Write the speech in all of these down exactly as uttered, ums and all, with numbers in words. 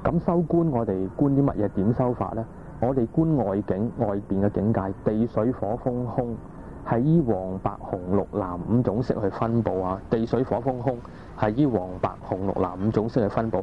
咁收觀我哋觀啲乜嘢？點收法呢？我哋觀外境，外邊嘅境界，地水火風空係依黃白紅綠藍五種色去分佈啊！地水火風空係依黃白紅綠藍五種色去分佈。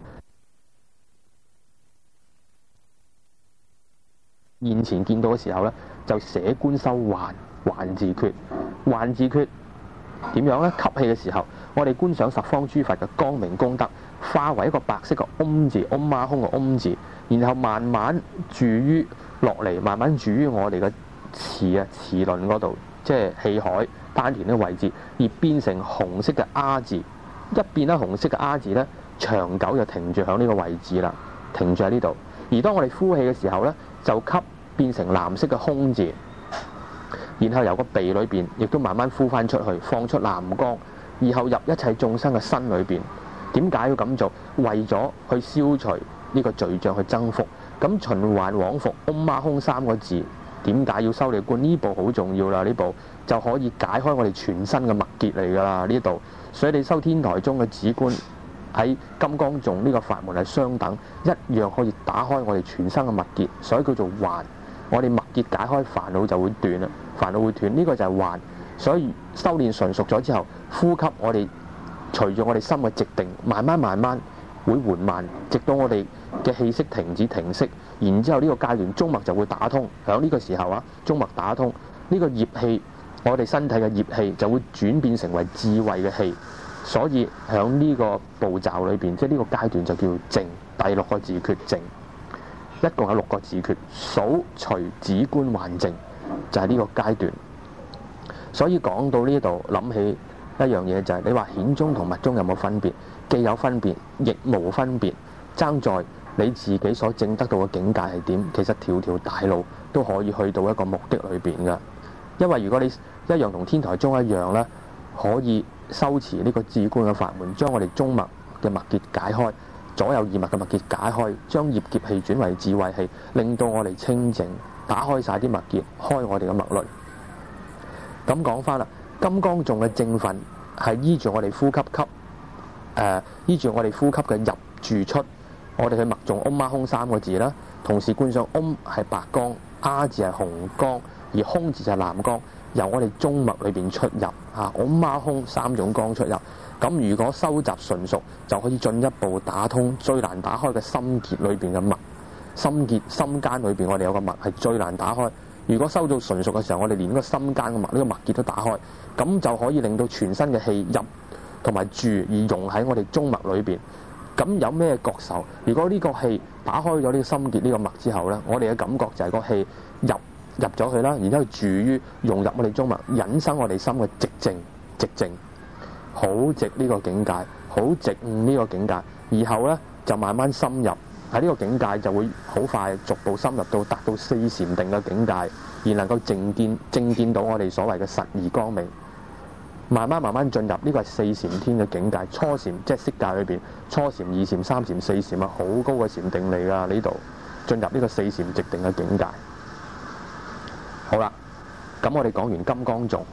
現前見到嘅時候呢，就寫觀收還，還字缺，還字缺點樣呢？吸氣嘅時候，我哋觀想十方諸佛嘅光明功德，化為一個白色嘅嗡字，嗡嘛空嘅嗡字，然後慢慢住於落嚟，慢慢住於我哋嘅臍啊臍輪嗰度，即係氣海丹田嘅位置，而變成紅色嘅啊字。一變咗紅色嘅啊字呢，長久就停住喺呢個位置啦，停住喺呢度。而當我哋呼氣嘅時候呢，就吸變成藍色嘅空字，然後由個鼻裏邊亦都慢慢呼翻出去，放出藍光，然後入一切眾生嘅身裏邊。點解要咁做？為咗去消除呢個罪障，去增福。咁循環往復，嗡嘛空三個字，點解要修理觀？呢步好重要啦，呢步就可以解開我哋全身嘅脈結嚟噶啦，呢度。所以你修天台宗嘅止觀喺金剛頌呢個法門係相等，一樣可以打開我哋全身嘅脈結，所以叫做還。我哋脈結解開，煩惱就會斷啦，煩惱會斷，呢個就係還。所以修練純熟咗之後，呼吸我哋隨住我哋心嘅直定，慢慢慢慢會緩慢，直到我哋嘅氣息停止停息，然之後呢個階段中脈就會打通。響呢個時候啊，中脈打通，呢個業氣，我哋身體嘅業氣就會轉變成為智慧嘅氣。所以響呢個步驟裏邊，即係呢個階段就叫靜。第六個字訣靜，一共有六個字訣，數隨止觀還靜，就係呢個階段。所以講到呢度，諗起一樣嘢就係、是、你話顯宗同密宗有冇分別？既有分別，亦無分別，爭在你自己所證得到嘅境界係點。其實條條大路都可以去到一個目的裏邊㗎。因為如果你一樣同天台宗一樣咧，可以修持呢個止觀嘅法門，將我哋中脈嘅脈結解開，左右二脈嘅脈結解開，將業劫氣轉為智慧氣，令到我哋清淨，打開晒啲脈結，開我哋嘅脈輪。咁講翻啦，金剛頌嘅正分係依住我哋呼吸吸，誒、呃、依住我哋呼吸嘅入住出，我哋去默誦嗡嘛空三個字啦，同時觀想嗡係白光，啊字係紅光，而空字就係藍光，由我哋中脈裏邊出入嚇，嗡嘛空三種光出入。咁如果收集純熟，就可以進一步打通最難打開嘅心結裏邊嘅脈，心結心間裏邊我哋有個脈係最難打開。如果收到純熟嘅時候，我哋連呢個心間嘅脈呢個脈結都打開，咁就可以令到全身嘅氣入同埋住而融喺我哋中脈裏邊。咁有咩覺受？如果呢個氣打開咗呢個心結呢個脈之後呢，我哋嘅感覺就係個氣入入咗去啦，然之後住於融入我哋中脈，引生我哋心嘅寂靜寂靜，好直呢個境界，好直悟呢個境界。然後呢，就慢慢深入喺呢個境界，就會好快逐步深入到達到四禪定嘅境界，而能夠正見正見到我哋所謂嘅實義光明。慢慢慢慢進入呢、這個係四禪天嘅境界，初禪即係色界裏邊，初禪、二禪、三禪、四禪啊，好高嘅禪定嚟㗎。呢度進入呢個四禪寂定嘅境界。好啦，咁我哋講完金剛頌，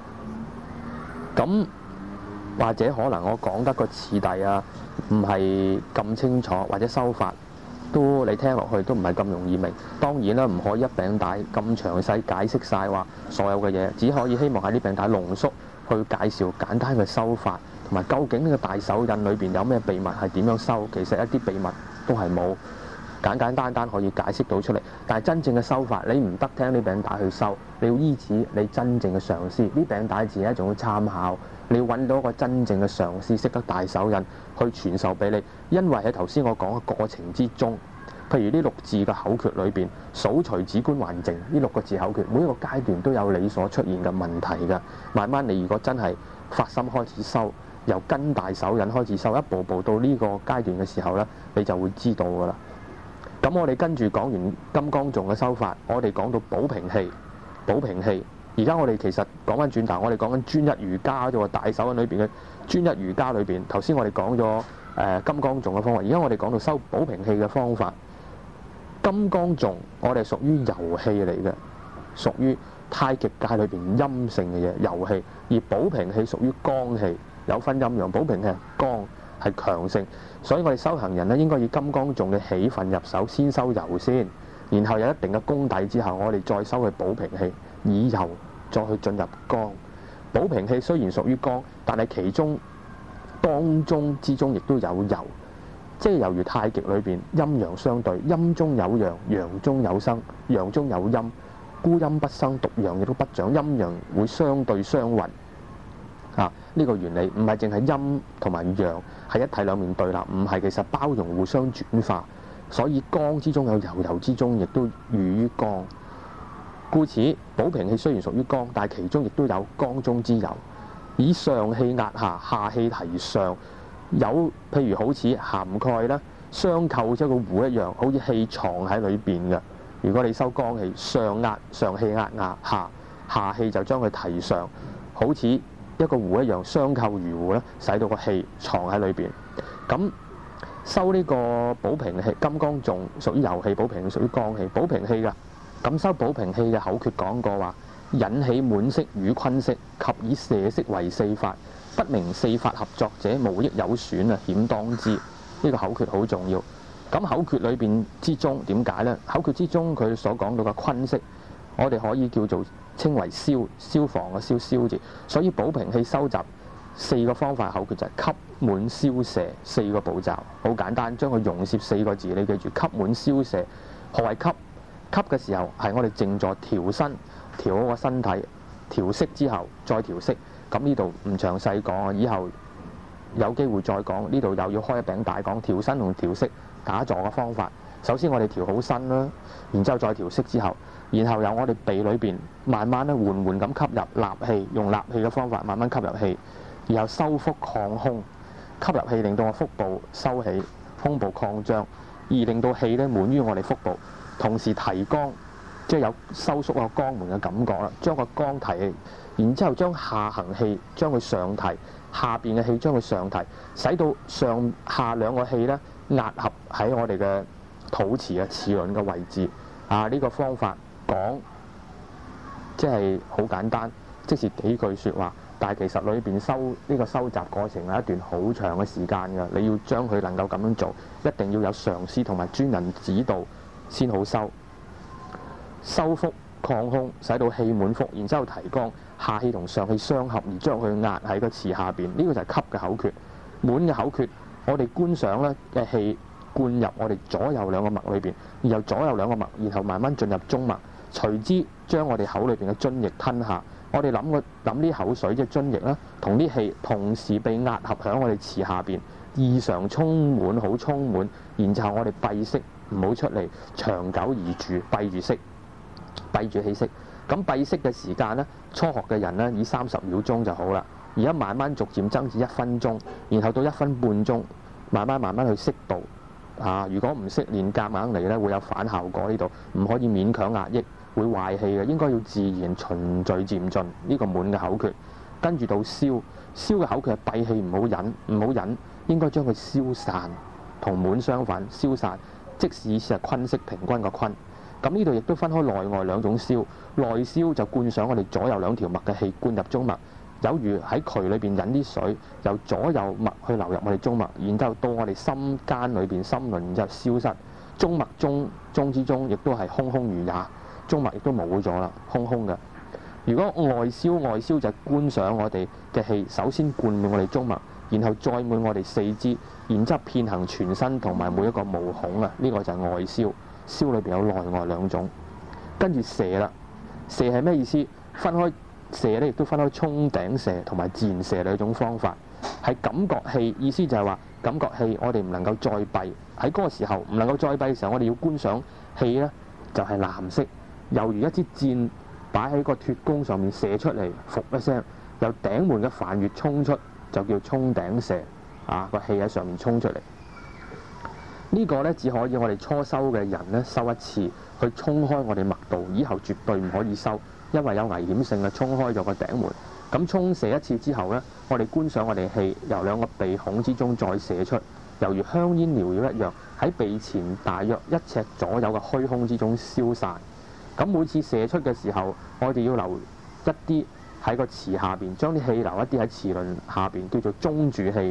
咁或者可能我講得個次第啊，唔係咁清楚，或者修法都你聽落去都唔係咁容易明。當然啦，唔可以一餅帶咁詳細解釋晒話所有嘅嘢，只可以希望喺呢餅帶濃縮去介紹簡單嘅修法，同埋究竟呢個大手印裏邊有咩秘密係點樣修。其實一啲秘密都係冇，簡簡單單可以解釋到出嚟。但係真正嘅修法，你唔得聽呢餅帶去修，你要依止你真正嘅上師。呢餅帶只係一種參考，你要揾到一個真正嘅上師，識得大手印去傳授俾你。因為喺頭先我講嘅過程之中，譬如呢六字嘅口訣裏邊，數隨止觀還靜，呢六個字口訣，每一個階段都有你所出現嘅問題㗎。慢慢你如果真係發心開始修，由跟大手印開始修，一步步到呢個階段嘅時候呢，你就會知道㗎啦。咁我哋跟住講完金剛頌嘅修法，我哋講到寶瓶氣，寶瓶氣。而家我哋其實講翻轉頭，我哋講緊專一瑜伽啫喎，大手印裏邊嘅專一瑜伽裏邊，頭先我哋講咗誒金剛頌嘅方法，而家我哋講到修寶瓶氣嘅方法。金剛頌我哋屬於柔氣嚟嘅，屬於太極界裏邊陰性嘅嘢，柔氣；而寶瓶氣屬於剛氣，有分陰陽。寶瓶氣係剛， 係強盛。所以我哋修行人咧，應該以金剛頌嘅起分入手，先修柔先，然後有一定嘅功底之後，我哋再修去補平氣，以柔再去進入剛。補平氣雖然屬於剛，但係其中當中之中亦都有柔，即係猶如太極裏邊陰陽相對，陰中有陽，陽中有生，陽中有陰，孤陰不生，獨陽亦都不長，陰陽會相對相混。啊！呢、這個原理唔係淨係陰同埋陽係一體兩面對立，唔係，其實包容互相轉化。所以剛之中有柔，柔之中亦都寓於剛。故此補平氣雖然屬於剛，但係其中亦都有剛中之柔，以上氣壓下，下氣提上。有譬如好似涵蓋啦，相扣即係個壺一樣，好似氣藏喺裏邊嘅。如果你收剛氣，上壓上氣壓壓下，下氣就將佢提上，好似一個壺一樣，相扣如壺咧，使到個氣藏喺裏邊。咁修呢個補平氣金剛頌屬於柔氣，補平氣屬於剛氣。補平氣嘅咁修補平氣嘅口訣講過話：引起滿色與坤色，及以射色為四法。不明四法合作者，無益有損啊！險當知。呢、這個口訣好重要。咁口訣裏邊之中點解呢？口訣之中佢所講到嘅坤色，我哋可以叫做稱為消消防嘅消消字。所以補平氣收集四個方法口訣就係吸滿消射四個步驟，好簡單，將佢溶攝四個字，你記住吸滿消射。何謂吸？吸嘅時候係我哋靜坐調身，調好個身體，調息之後再調息。咁呢度唔詳細講啊，以後有機會再講。呢度又要開一餅帶講調身同調息打坐嘅方法。首先我哋調好身啦，然之後再調息之後，然後由我哋鼻裏邊慢慢咧緩緩咁吸入納氣，用納氣嘅方法慢慢吸入氣，然後收腹擴胸，吸入氣令到我腹部收起，胸部擴張，而令到氣咧滿於我哋腹部，同時提肛，即係有收縮個肛門嘅感覺啦，將個肛提起。然之後將下行氣將佢上提，下邊嘅氣將佢上提，使到上下兩個氣咧壓合喺我哋嘅肚臍嘅臍輪嘅位置。啊，呢、這個方法講即係好簡單，即是幾句説話，但係其實裏邊收呢、這個收集過程係一段好長嘅時間㗎。你要將佢能夠咁樣做，一定要有上師同埋專人指導先好收。收腹擴胸，使到氣滿腹，然之後提肛，下氣同上氣相合，而將佢壓喺個臍下邊。呢、這個就係吸嘅口訣。滿嘅口訣，我哋觀想咧嘅氣灌入我哋左右兩個脈裏邊，然後左右兩個脈，然後慢慢進入中脈，隨之將我哋口裏邊嘅津液吞下。我哋諗個諗啲口水即係津液啦，同啲氣同時被壓合喺我哋臍下邊，異常充滿，好充滿。然之後我哋閉息，唔好出嚟，長久而住，閉住息。閉住氣息，咁閉息嘅時間呢，初學嘅人呢，以三十秒鐘就好啦。而家慢慢逐漸增至一分鐘，然後到一分半鐘，慢慢慢慢去適度。啊，如果唔識練夾硬嚟呢，會有反效果。呢度唔可以勉強壓抑，會壞氣嘅。應該要自然循序漸進。呢、這個滿嘅口訣，跟住到消消嘅口訣係閉氣，唔好忍，唔好忍，應該將佢消散，同滿相反，消散，即使意思係坤色平均個坤。咁呢度亦都分開內外兩種消，內消就灌上我哋左右兩條脈嘅氣灌入中脈，有如喺渠裏邊引啲水，由左右脈去流入我哋中脈，然之後到我哋心間裏邊心輪，然之後消失。中脈中中之中亦都係空空如也，中脈亦都冇咗啦，空空嘅。如果外消外消就係灌上我哋嘅氣，首先灌滿我哋中脈，然後再滿我哋四肢，然之後遍行全身同埋每一個毛孔啊，呢、這個就係外消。消裏邊有內外兩種，跟住射啦。射係咩意思？分開射咧，亦都分開衝頂射同埋自然射兩種方法。係感覺氣，意思就係話感覺氣，我哋唔能夠再閉喺嗰個時候，唔能夠再閉嘅時候，我哋要觀想氣呢就係、是、藍色，猶如一支箭擺喺個脫弓上面射出嚟，伏一聲由頂門嘅梵穴衝出，就叫衝頂射。啊，個氣喺上面衝出嚟。呢個呢，只可以我哋初修嘅人呢修一次，去衝開我哋脈道，以後絕對唔可以修，因為有危險性嘅，衝開咗個頂門。咁衝射一次之後呢，我哋觀想我哋氣由兩個鼻孔之中再射出，猶如香煙繚繞一樣，喺鼻前大約一尺左右嘅虛空之中消散。咁每次射出嘅時候，我哋要留一啲喺個臍下邊，將啲氣留一啲喺臍輪下邊，叫做中住氣。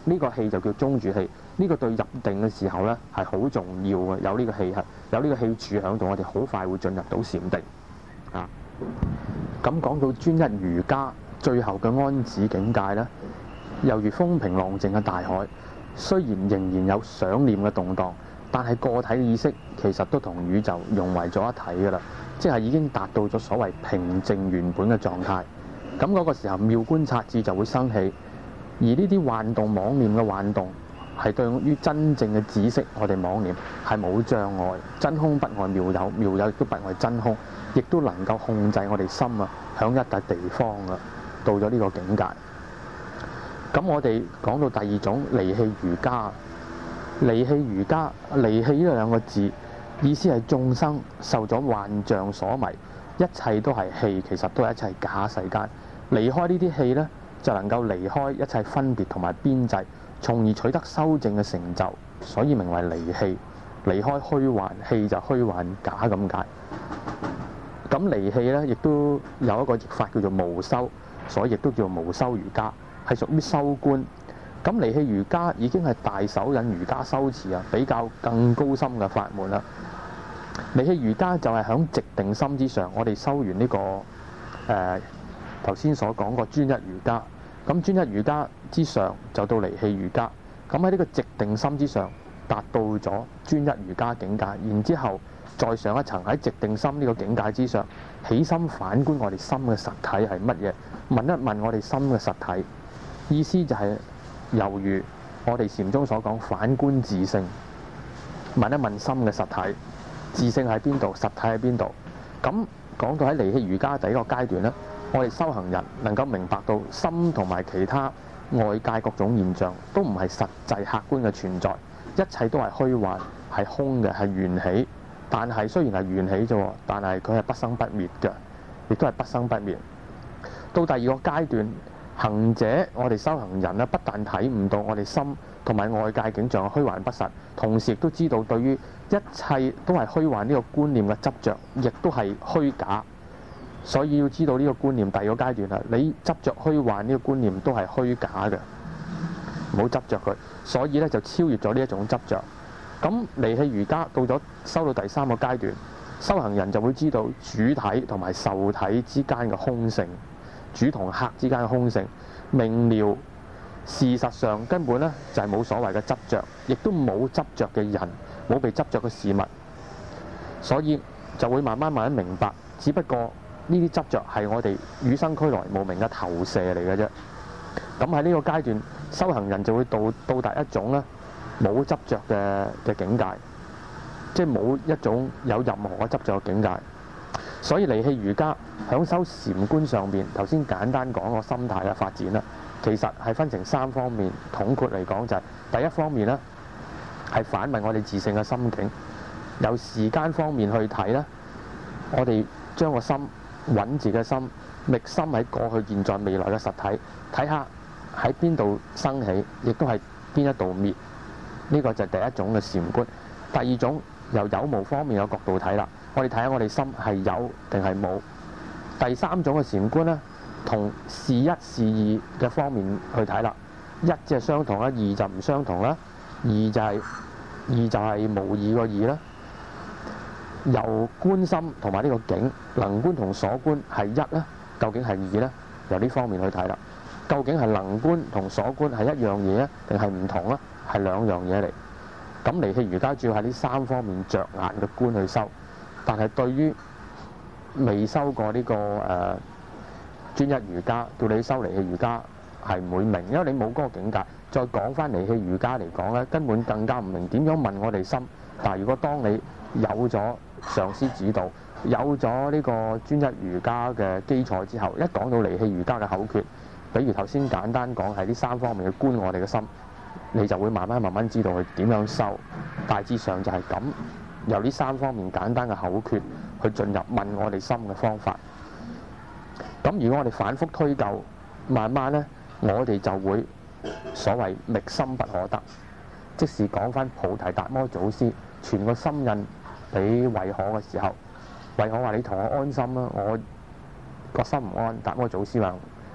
呢個氣就叫中柱氣。呢個對入定嘅時候咧係好重要嘅，有呢個氣係有呢個氣柱喺度，我哋好快會進入到禪定啊。咁講到專一瑜伽最後嘅安止境界咧，猶如風平浪靜嘅大海，雖然仍然有想念嘅動盪，但係個體嘅意識其實都同宇宙融為咗一體㗎啦，即係已經達到咗所謂平靜原本嘅狀態。咁嗰個時候妙觀察智就會生起，而呢啲幻動妄念嘅幻動係對於真正嘅知識，我哋妄念係冇障礙，真空不外妙有，妙有亦都不外真空，亦都能夠控制我哋心啊，響一笪地方啊，到咗呢個境界。咁我哋講到第二種離氣瑜伽，離氣瑜伽，離氣呢兩個字意思係眾生受咗幻象所迷，一切都係氣，其實都係一切假世間。離開呢啲氣呢，就能夠離開一切分別同埋邊際，從而取得修正嘅成就，所以名為離氣。離開虛幻，氣就虛幻假咁解。咁離氣呢，亦都有一個譯法叫做無修，所以亦都叫無修瑜伽，係屬於修觀。咁離氣瑜伽已經係大手印瑜伽修持啊，比較更高深嘅法門啦。離氣瑜伽就係響寂定心之上，我哋修完呢、這個誒頭先所講個專一瑜伽。咁專一瑜伽之上就到離氣瑜伽，咁喺呢個寂定心之上達到咗專一瑜伽境界，然之後再上一層喺寂定心呢個境界之上起心反觀我哋心嘅實體係乜嘢，問一問我哋心嘅實體，意思就係猶如我哋禪宗所講反觀自性，問一問心嘅實體，自性喺邊度，實體喺邊度。咁講到喺離氣瑜伽第一個階段呢，我哋修行人能夠明白到心同埋其他外界各種現象都唔係實際客觀嘅存在，一切都係虛幻，係空嘅，係緣起。但係雖然係緣起啫，但係佢係不生不滅嘅，亦都係不生不滅。到第二個階段，行者我哋修行人咧，不但睇唔到我哋心同埋外界景象虛幻不實，同時亦都知道對於一切都係虛幻呢個觀念嘅執着，亦都係虛假。所以要知道呢個觀念，第二個階段啦，你執着虛幻呢個觀念都係虛假嘅，唔好執着佢。所以咧就超越咗呢一種執着。咁離氣瑜伽到咗修到第三個階段，修行人就會知道主體同埋受體之間嘅空性，主同客之間嘅空性，明了事實上根本咧就係冇所謂嘅執着，亦都冇執着嘅人，冇被執着嘅事物，所以就會慢慢慢慢明白，只不過呢啲執着係我哋與生俱來無明嘅投射嚟嘅啫。咁喺呢個階段，修行人就會到到達一種咧冇執着嘅嘅境界，即係冇一種有任何嘅執着嘅境界。所以離氣瑜伽響修禪觀上邊，頭先簡單講個心態嘅發展啦，其實係分成三方面。統括嚟講就係、是、第一方面咧係反問我哋自性嘅心境，由時間方面去睇咧，我哋將個心揾自己嘅心，覓心喺過去、現在、未來嘅實體，睇下喺邊度生起，亦都係邊一度滅。呢、這個就係第一種嘅禪觀。第二種由有無方面嘅角度睇啦，我哋睇下我哋心係有定係冇。第三種嘅禪觀咧，同是一是二嘅方面去睇啦。一即係相同啦，二就唔相同啦。二就係、是、二就係無二個二啦。由觀心同埋呢個境，能觀同所觀係一咧，究竟係二咧？由呢方面去睇啦。究竟係能觀同所觀係一樣嘢啊，定係唔同咧？係兩樣嘢嚟。咁離氣瑜伽主要喺呢三方面着眼嘅觀去修，但係對於未修過呢、這個誒、呃、專一瑜伽，叫你修離氣瑜伽係唔會明，因為你冇嗰個境界。再講翻離氣瑜伽嚟講咧，根本更加唔明點樣問我哋心。但係如果當你有咗上師指導，有咗呢個專一瑜伽嘅基礎之後，一講到離氣瑜伽嘅口訣，比如頭先簡單講係呢三方面去觀我哋嘅心，你就會慢慢慢慢知道佢點樣修。大致上就係咁，由呢三方面簡單嘅口訣去進入問我哋心嘅方法。咁如果我哋反覆推究，慢慢呢，我哋就會所謂覓心不可得。即是講翻菩提達摩祖師傳個心印俾慧可嘅時候，慧可話你同我安心啦，我個心唔安。達摩祖師話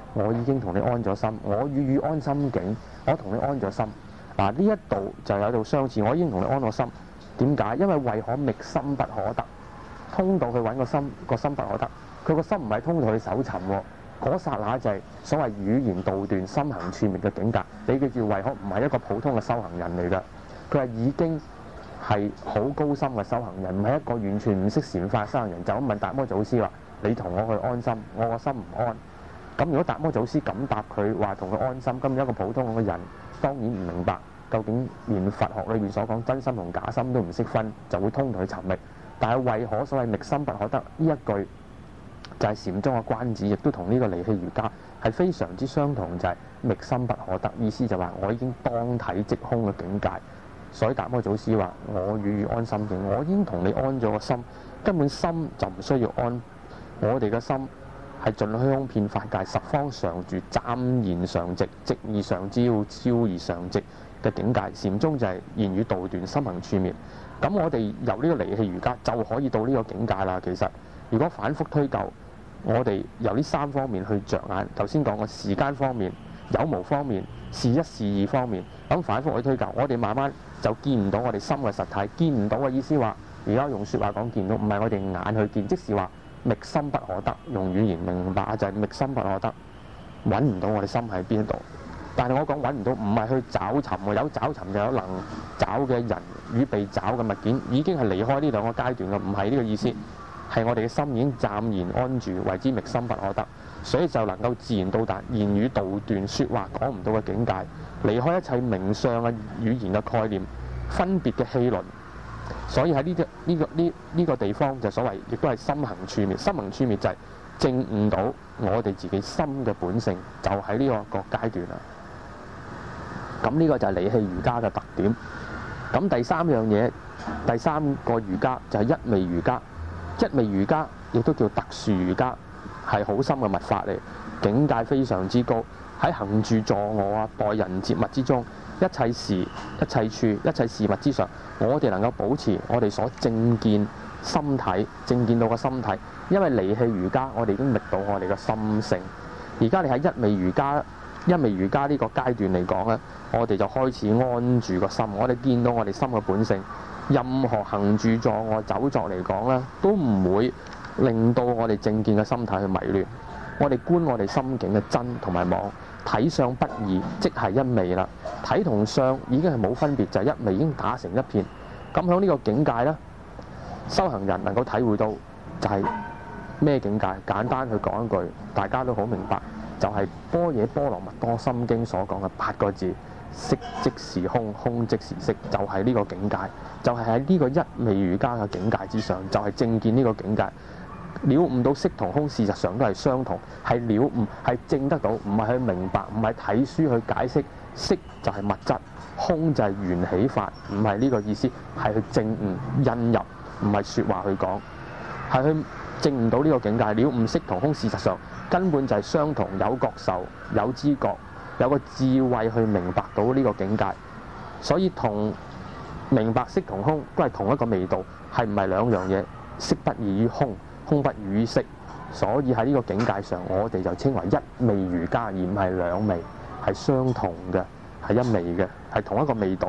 我已經同你安咗心，我與汝安心境，我同你安咗心。嗱，呢一度就有度相似，我已經同你安咗心。點解？因為為可覓心不可得，通道去揾個心，個心不可得。佢個心唔係通道去搜尋喎，嗰剎那就係所謂語言道斷、心行處滅嘅境界。你記住，為可唔係一個普通嘅修行人嚟㗎，佢係已經係好高深嘅修行人，唔係一個完全唔識禪法修行人。就咁問達摩祖師話：你同我去安心，我個心唔安。咁如果達摩祖師咁答佢話同佢安心，咁一個普通嘅人當然唔明白，究竟連佛學裏面所講真心同假心都唔識分，就會通佢尋覓。但係為可所謂覓心不可得呢一句，就係禪宗嘅關子，亦都同呢個離氣瑜伽係非常之相同，就係、是、覓心不可得，意思就話我已經當體即空嘅境界。所以達摩祖師話：我與汝安心境，我已經同你安咗個心，根本心就唔需要安。我哋嘅心係盡虛空遍法界，十方常住，湛然常寂，寂而常照，照而常寂嘅境界。禪宗就係言語道斷，心行處滅。咁我哋由呢個離氣瑜伽就可以到呢個境界啦。其實如果反覆推究，我哋由呢三方面去着眼，頭先講個時間方面、有無方面、是一是二方面，咁反覆去推究，我哋慢慢就見唔到我哋心嘅實體。見唔到嘅意思話，而家用説話講見到，唔係我哋眼去見，即是話覓心不可得。用語言明白就係覓心不可得，揾唔到我哋心喺邊度。但係我講揾唔到，唔係去找尋喎，有找尋就有能找嘅人與被找嘅物件，已經係離開呢兩個階段嘅，唔係呢個意思。係我哋嘅心已經暫然安住，為之覓心不可得，所以就能夠自然到達言語道斷、説話講唔到嘅境界，離開一切名相嘅語言嘅概念、分別嘅戲論。所以喺呢啲呢個呢呢個地方就所謂，亦都係心行處滅。心行處滅就係證悟到我哋自己心嘅本性，就喺呢個個階段啦。咁呢個就係離氣瑜伽嘅特點。咁第三樣嘢，第三個瑜伽就係一味瑜伽。一味瑜伽亦都叫特殊瑜伽，係好深嘅密法嚟，境界非常之高。喺行住坐臥啊、待人接物之中，一切時、一切處、一切事物之上，我哋能夠保持我哋所正見心體、正見到嘅心體。因為離氣瑜伽，我哋已經覓到我哋嘅心性。而家你喺一味瑜伽、一味瑜伽呢個階段嚟講咧，我哋就開始安住個心，我哋見到我哋心嘅本性。任何行住坐臥走作嚟講咧，都唔會令到我哋正見嘅心體去迷亂。我哋觀我哋心境嘅真同埋妄，體相不異，即係一味啦。體同相已經係冇分別，就係、是、一味已經打成一片。咁喺呢個境界咧，修行人能夠體會到就係咩境界？簡單去講一句，大家都好明白，就係、是《般若波羅蜜多心經》所講嘅八個字。色即是空，空即是色，就係、是、呢個境界，就係喺呢個一味瑜伽嘅境界之上，就係、是、正見呢個境界。了悟到色同空事實上都係相同，係了悟，係證得到，唔係去明白，唔係睇書去解釋。色就係物質，空就係緣起法，唔係呢個意思，係去證悟印入，唔係説話去講，係去證悟到呢個境界。了悟色同空事實上根本就係相同，有覺受，有知覺。有個智慧去明白到呢個境界，所以同明白色同空都係同一個味道，係唔係兩樣嘢？色不異於空，空不異於色，所以喺呢個境界上，我哋就稱為一味瑜伽，而唔係兩味，係相同嘅，係一味嘅，係同一個味道。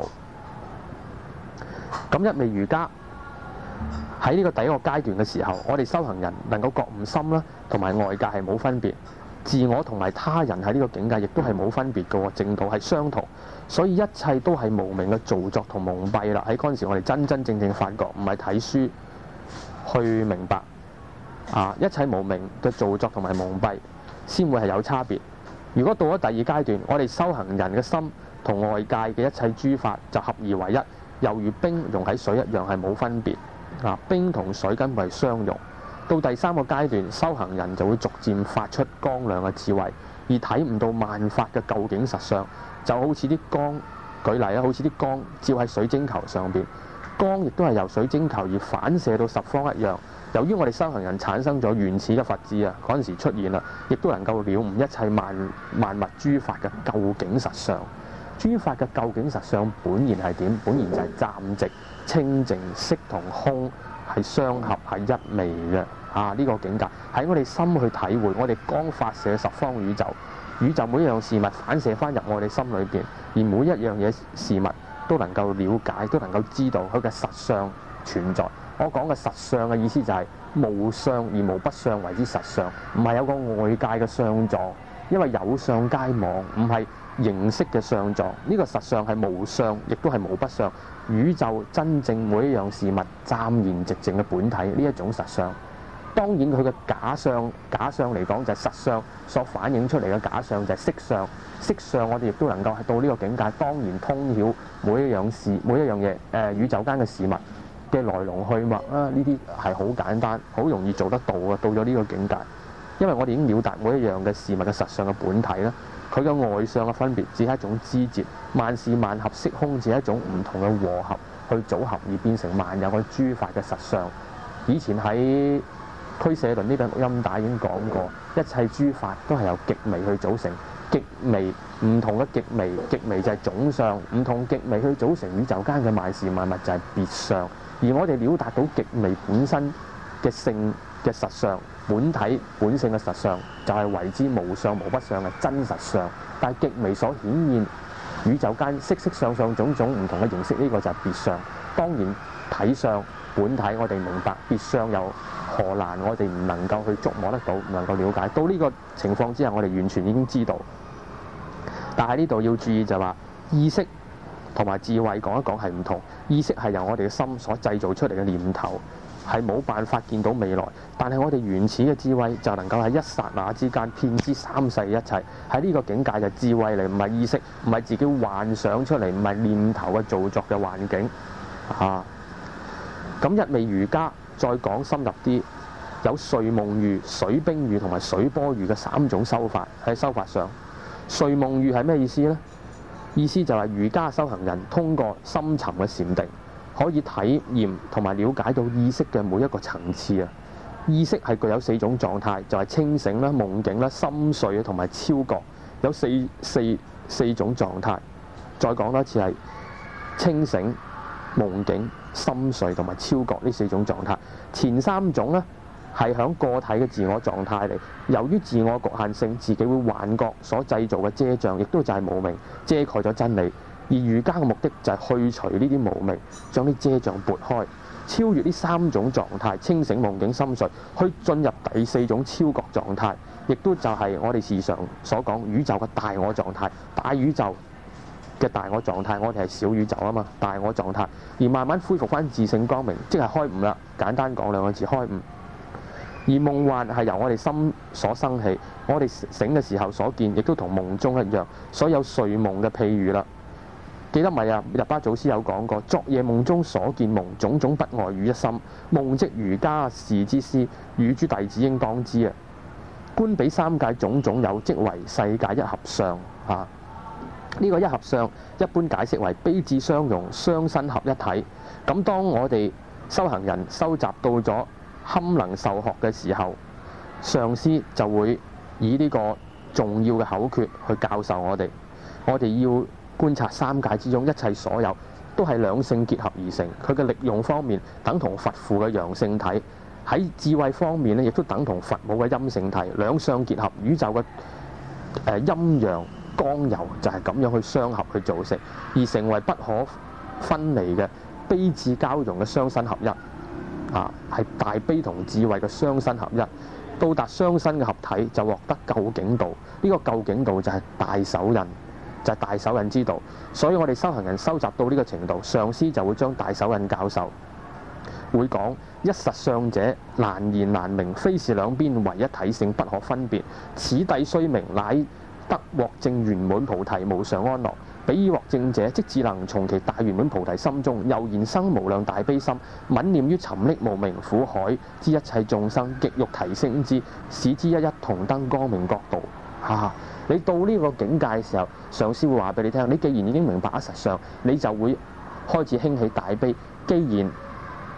咁一味瑜伽喺呢個第一個階段嘅時候，我哋修行人能夠覺悟心啦，同埋外界係冇分別。自我同埋他人喺呢個境界亦都係冇分別嘅喎，正道係相同，所以一切都係無明嘅造作同蒙蔽啦。喺嗰陣時，我哋真真正正發覺，唔係睇書去明白啊，一切無明嘅造作同埋蒙蔽先會係有差別。如果到咗第二階段，我哋修行人嘅心同外界嘅一切諸法就合而為一，猶如冰溶喺水一樣，係冇分別啊。冰同水根本係相融。到第三個階段，修行人就會逐漸發出光亮嘅智慧，而睇唔到萬法嘅究竟實相，就好似啲光，舉例啦，好似啲光照喺水晶球上邊，光亦都係由水晶球而反射到十方一樣。由於我哋修行人產生咗原始嘅佛智啊，嗰陣時出現啦，亦都能夠了悟一切萬萬物諸法嘅究竟實相。諸法嘅究竟實相本然係點？本然就係暫寂、清淨、色同空係相合，係一味嘅。 啊！呢個境界喺我哋心去體會，我哋光發射十方宇宙，宇宙每一樣事物反射翻入我哋心裏邊，而每一樣嘢事物都能夠了解，都能夠知道佢嘅實相存在。我講嘅實相嘅意思就係無相而無不相為之實相，唔係有個外界嘅相狀，因為有相皆妄，唔係形式嘅相狀。呢個實相係無相，亦都係無不相。宇宙真正每一樣事物湛然寂靜嘅本體，呢一種實相。當然佢嘅假相，假相嚟講就係實相所反映出嚟嘅假相就係色相。色相我哋亦都能夠到呢個境界，當然通曉每一樣事，每一樣嘢，誒、呃、宇宙間嘅事物嘅來龍去脈啊，呢啲係好簡單，好容易做得到嘅。到咗呢個境界，因為我哋已經了達每一樣嘅事物嘅實相嘅本體啦。佢嘅外相嘅分別只係一種枝節，萬事萬合色空只係一種唔同嘅和合去組合而變成萬有嘅諸法嘅實相。以前喺俱舍論呢本錄音帶已經講過，一切諸法都係由極微去組成，極微唔同嘅極微，極微就係總相，唔同極微去組成宇宙間嘅萬事萬物就係別相。而我哋了達到極微本身嘅性嘅實相，本體本性嘅實相，就係、是、為之無相無不相嘅真實相。但係極微所顯現宇宙間色色相相種種唔同嘅形式，呢、這個就係別相。當然體相本體我哋明白，別相又何難我哋唔能夠去觸摸得到，唔能夠了解到呢個情況之下，我哋完全已經知道。但係呢度要注意就係話，意識同埋智慧講一講係唔同。意識係由我哋嘅心所製造出嚟嘅念頭，係冇辦法見到未來。但係我哋原始嘅智慧就能夠喺一剎那之間遍知三世一切。喺呢個境界就智慧嚟，唔係意識，唔係自己幻想出嚟，唔係念頭嘅造作嘅環境啊。咁一味瑜伽再講深入啲，有睡夢喻、水冰喻同埋水波喻嘅三種修法。喺修法上，睡夢喻係咩意思呢？意思就係瑜伽修行人通過深沉嘅禪定，可以體驗同埋了解到意識嘅每一個層次啊。意識係具有四種狀態，就係、是、清醒啦、夢境啦、深睡同埋超覺，有四四四種狀態。再講多次係清醒、夢境、深睡同埋超覺呢四種狀態。前三種呢係響個體嘅自我狀態嚟，由於自我局限性，自己會幻覺所製造嘅遮障，亦都就係無明遮蓋咗真理。而瑜伽嘅目的就係去除呢啲無明，將啲遮障撥開，超越呢三種狀態，清醒、夢境、深睡，去進入第四種超覺狀態，亦都就係我哋時常所講宇宙嘅大我狀態。大宇宙嘅大我狀態，我哋係小宇宙啊嘛，大我狀態，而慢慢恢復翻自性光明，即係開悟啦。簡單講兩個字，開悟。而夢幻係由我哋心所生起，我哋醒嘅時候所見，亦都同夢中一樣，所有睡夢嘅譬喻啦。記得咪啊？入巴祖師有講過，昨夜夢中所見夢，種種不外於一心。夢即瑜伽士之師，汝諸弟子應當知啊！觀彼三界種種有，即為世界一合相啊！呢、這個一合相一般解釋為悲智相融，雙身合一體。咁當我哋修行人收集到咗堪能受學嘅時候，上師就會以呢個重要嘅口訣去教授我哋。我哋要觀察三界之中一切所有都係兩性結合而成，佢嘅力用方面等同佛父嘅陽性體，喺智慧方面咧亦都等同佛母嘅陰性體，兩相結合，宇宙嘅誒、呃、陰陽剛柔就係咁樣去相合去造成，而成為不可分離嘅悲智交融嘅雙身合一。啊，係大悲同智慧嘅雙身合一，到達雙身嘅合體就獲得究竟道。呢、這個究竟道就係大手印，就係、是、大手印之道。所以我哋修行人收集到呢個程度，上師就會將大手印教授，會講一實相者難言難明，非是兩邊唯一體性不可分別。此諦雖明，乃得獲證圓滿菩提無上安樂。彼已獲證者，即自能從其大圓滿菩提心中，悠然生無量大悲心，憫念於沉溺無明苦海之一切眾生，極欲提升之，使之一一同登光明國度。哈、啊！你到呢個境界嘅時候，上師會話俾你聽，你既然已經明白咗實相，你就會開始興起大悲。既然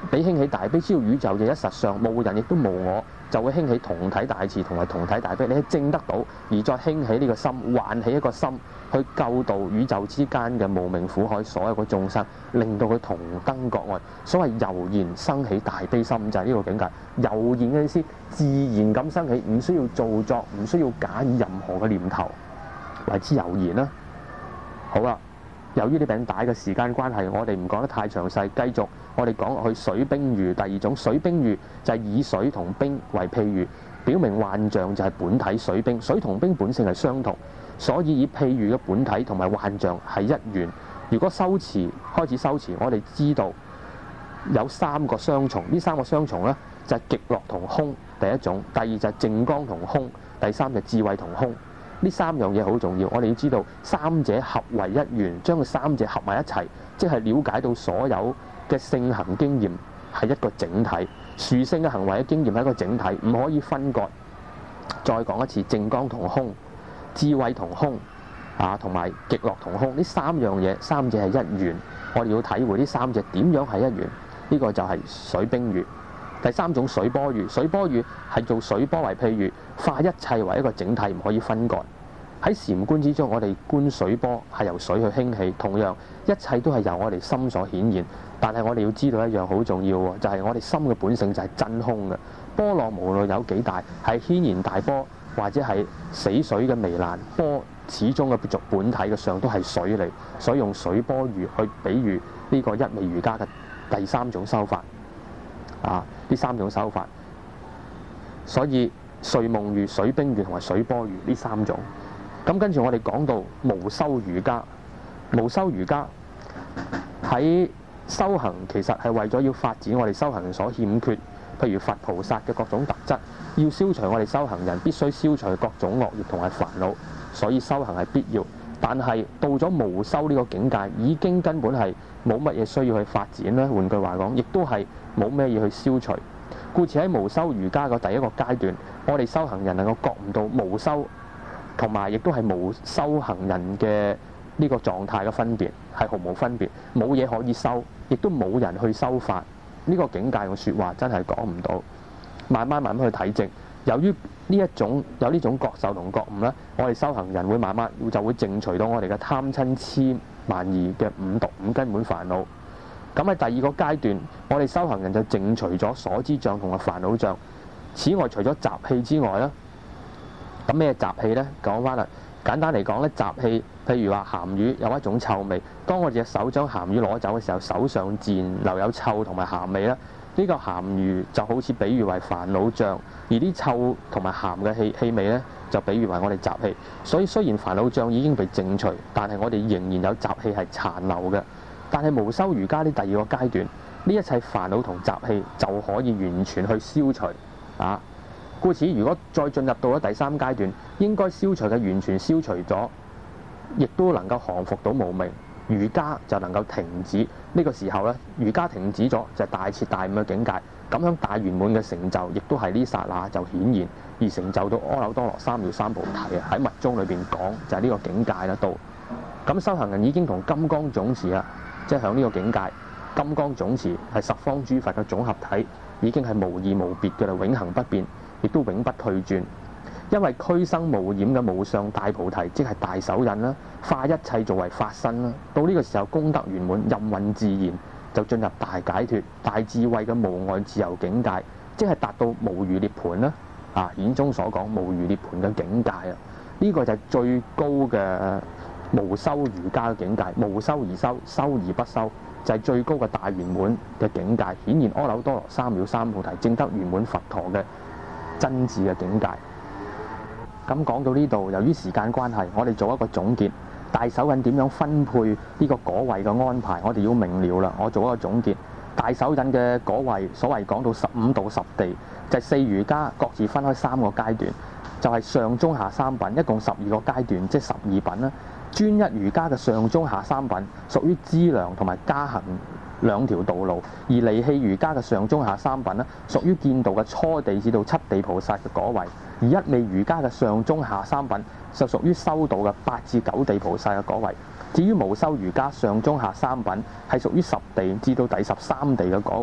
比興起大悲，知道宇宙就一實相，無人亦都無我，就會興起同體大慈同埋同體大悲。你係證得到，而再興起呢個心，喚起一個心去救度宇宙之間嘅無明苦海所有嘅眾生，令到佢同登國外。所謂悠然生起大悲心，就係、是、呢個境界。悠然嘅意思，自然咁生起，唔需要造作，唔需要假以任何嘅念頭，為之悠然啦。好啦，由於呢餅帶嘅時間關係，我哋唔講得太詳細，繼續我哋講落去水冰喻第二種。水冰喻就係以水同冰為譬喻，表明幻象就係本體水冰。水同冰本性係相同，所以以譬喻嘅本體同埋幻象係一元。如果修辭開始修辭，我哋知道有三個雙重，呢三個雙重呢，就係極樂同空，第一種；第二就係淨光同空；第三就係智慧同空。呢三樣嘢好重要，我哋要知道三者合為一元，將佢三者合埋一齊，即係了解到所有嘅聖行經驗係一個整體，殊勝嘅行為嘅經驗係一個整體，唔可以分割。再講一次，淨光同空、智慧同空啊，同埋極樂同空，呢三樣嘢，三者係一元。我哋要體會呢三者點樣係一元，呢個就係水冰喻。第三種水波喻，水波喻係做水波為譬喻，化一切為一個整體，唔可以分割。喺禪觀之中，我哋觀水波係由水去興起，同樣一切都係由我哋心所顯現。但係我哋要知道一樣好重要喎，就係我哋心嘅本性就係真空嘅。波浪無論有幾大，係軒然大波或者係死水嘅微爛波，始終嘅續本體嘅上都係水嚟，所以用水波喻去比喻呢個一味瑜伽嘅第三種修法。啊！呢三種手法，所以睡夢喻、水冰喻同埋水波喻呢三種。咁跟住我哋講到無修瑜伽，無修瑜伽喺修行其實係為咗要發展我哋修行人所欠缺，譬如佛菩薩嘅各種特質，要消除我哋修行人必須消除各種惡業同埋煩惱，所以修行係必要。但係到咗無修呢個境界，已經根本係冇乜嘢需要去發展啦。換句話講，亦都係冇咩嘢去消除。故此喺無修瑜伽嘅第一個階段，我哋修行人能夠覺悟到無修，同埋亦都係無修行人嘅呢個狀態嘅分別係毫無分別，冇嘢可以修，亦都冇人去修法。呢個境界嘅説話真係講唔到。慢慢慢慢去體證。由於呢一種有呢種覺受同覺悟咧，我哋修行人會慢慢就會淨除到我哋嘅貪嗔痴慢疑嘅五毒五根本煩惱。咁喺第二個階段，我哋修行人就淨除咗所知障同埋煩惱障。此外，除咗習氣之外咧，咁咩習氣咧？講翻啦，簡單嚟講咧，習氣譬如話鹹魚有一種臭味，當我哋隻手將鹹魚攞走嘅時候，手上自然留有臭同埋鹹味啦。呢個鹹魚就好似比喻為煩惱障，而啲臭同埋鹹嘅氣氣味咧，就比喻為我哋習氣。所以雖然煩惱障已經被淨除，但係我哋仍然有習氣係殘留嘅。但係無修瑜伽呢第二個階段，呢一切煩惱同習氣就可以完全去消除啊！故此，如果再進入到咗第三階段，應該消除嘅完全消除咗，亦都能夠降服到無明，瑜伽就能夠停止。呢個時候咧，瑜伽停止咗就係大徹大悟嘅境界。咁樣大圓滿嘅成就，亦都係呢剎那就顯現，而成就到阿耨多羅三藐三菩提啊！喺密宗裏邊講就係呢個境界啦。到咁修行人已經同金剛總持啊，即係響呢個境界，金剛總持係十方諸佛嘅總合體，已經係無異無別嘅啦，永恆不變，亦都永不退轉。因為俱生無染嘅無上大菩提，即係大手印啦，化一切作為法身啦。到呢個時候功德圓滿，任運自然，就進入大解脫、大智慧嘅無礙自由境界，即係達到無餘涅槃啦。啊，顯宗所講無餘涅槃嘅境界啊，呢、這個就係最高嘅無修瑜伽嘅境界。無修而修，修而不修，就係、是、最高嘅大圓滿嘅境界，顯現阿耨多羅三藐三菩提，證得圓滿佛陀嘅真智嘅境界。咁講到呢度，由於時間關係，我哋做一個總結。大手印點樣分配呢個果位嘅安排，我哋要明了啦。我做一個總結。大手印嘅果位，所謂講到十五道十地，就係、是、四瑜伽各自分開三個階段，就係、是、上中下三品，一共十二個階段，即係十二品啦。專一瑜伽嘅上中下三品屬於資糧同埋加行兩條道路，而離氣瑜伽嘅上中下三品咧，屬於見道嘅初地至到七地菩薩嘅果位，而一味瑜伽嘅上中下三品就屬於修道嘅八至九地菩薩嘅果位。至於無修瑜伽上中下三品係屬於十地至到第十三地嘅果位，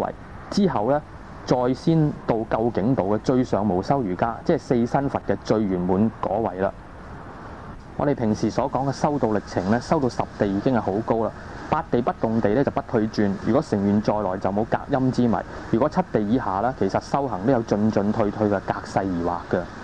之後咧，再先到究竟道嘅最上無修瑜伽，即係四身佛嘅最圓滿果位啦。我哋平時所講嘅修道歷程咧，修到十地已經係好高啦。八地不動地咧就不退轉，如果成願再來就冇隔陰之迷。如果七地以下咧，其實修行都有進進退退嘅隔世而劃嘅。